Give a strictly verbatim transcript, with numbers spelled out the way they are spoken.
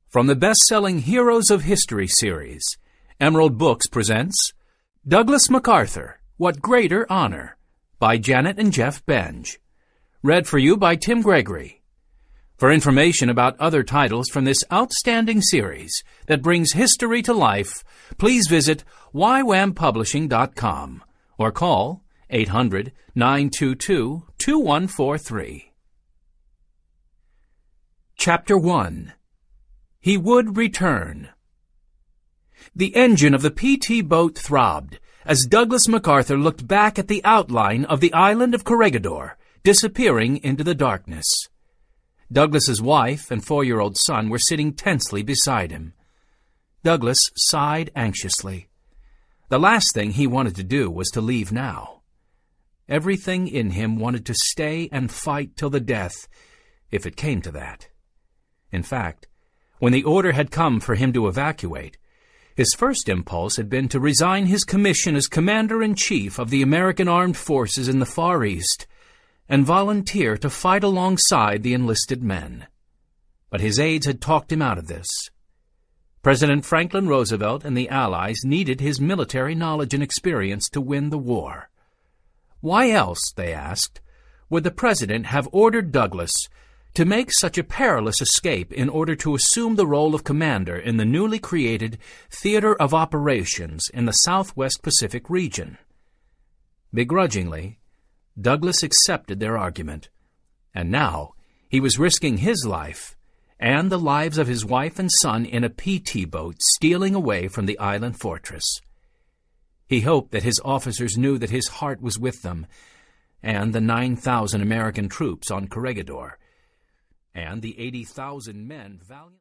From the best-selling Heroes of History series, Emerald Books presents Douglas MacArthur, What Greater Honor, by Janet and Jeff Benge. Read for you by Tim Gregory. For information about other titles from this outstanding series that brings history to life, please visit y wham publishing dot com or call eight hundred, nine two two, two one four three. Chapter one. He would return. The engine of the P T boat throbbed as Douglas MacArthur looked back at the outline of the island of Corregidor, disappearing into the darkness. Douglas's wife and four-year-old son were sitting tensely beside him. Douglas sighed anxiously. The last thing he wanted to do was to leave now. Everything in him wanted to stay and fight till the death, if it came to that. In fact, when the order had come for him to evacuate, his first impulse had been to resign his commission as Commander-in-Chief of the American Armed Forces in the Far East and volunteer to fight alongside the enlisted men. But his aides had talked him out of this. President Franklin Roosevelt and the Allies needed his military knowledge and experience to win the war. Why else, they asked, would the President have ordered Douglas to make such a perilous escape in order to assume the role of commander in the newly created Theater of Operations in the Southwest Pacific region? Begrudgingly, Douglas accepted their argument, and now he was risking his life and the lives of his wife and son in a P T boat stealing away from the island fortress. He hoped that his officers knew that his heart was with them and the nine thousand American troops on Corregidor, and the eighty thousand men valiant